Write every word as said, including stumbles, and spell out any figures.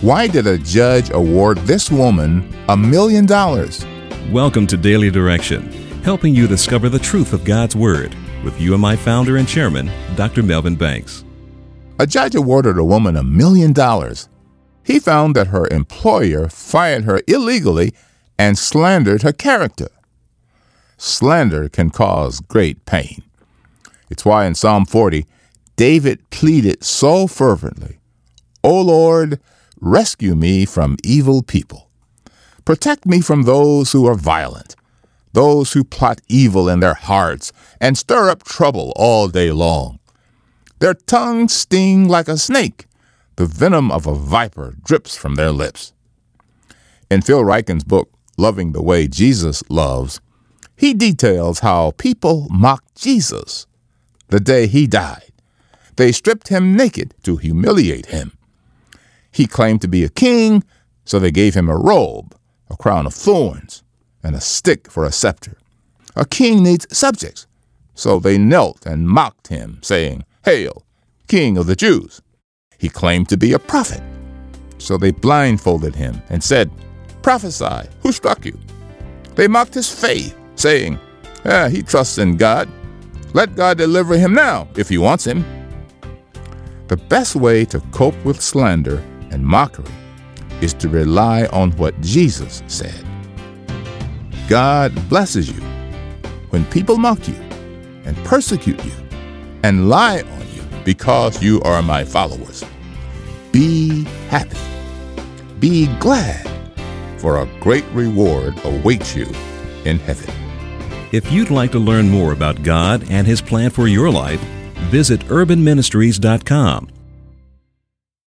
Why did a judge award this woman a million dollars? Welcome to Daily Direction, helping you discover the truth of God's Word with U M I founder and chairman, Doctor Melvin Banks. A judge awarded a woman a million dollars. He found that her employer fired her illegally and slandered her character. Slander can cause great pain. It's why in Psalm forty, David pleaded so fervently, "O Lord, rescue me from evil people. Protect me from those who are violent, those who plot evil in their hearts and stir up trouble all day long. Their tongues sting like a snake. The venom of a viper drips from their lips." In Phil Ryken's book, Loving the Way Jesus Loves, he details how people mocked Jesus the day he died. They stripped him naked to humiliate him. He claimed to be a king, so they gave him a robe, a crown of thorns, and a stick for a scepter. A king needs subjects, so they knelt and mocked him, saying, "Hail, King of the Jews." He claimed to be a prophet, so they blindfolded him and said, "Prophesy, who struck you?" They mocked his faith, saying, ah, he trusts in God. Let God deliver him now if he wants him. The best way to cope with slander and mockery is to rely on what Jesus said. God blesses you when people mock you and persecute you and lie on you because you are my followers. Be happy. Be glad, for a great reward awaits you in heaven. If you'd like to learn more about God and His plan for your life, visit urban ministries dot com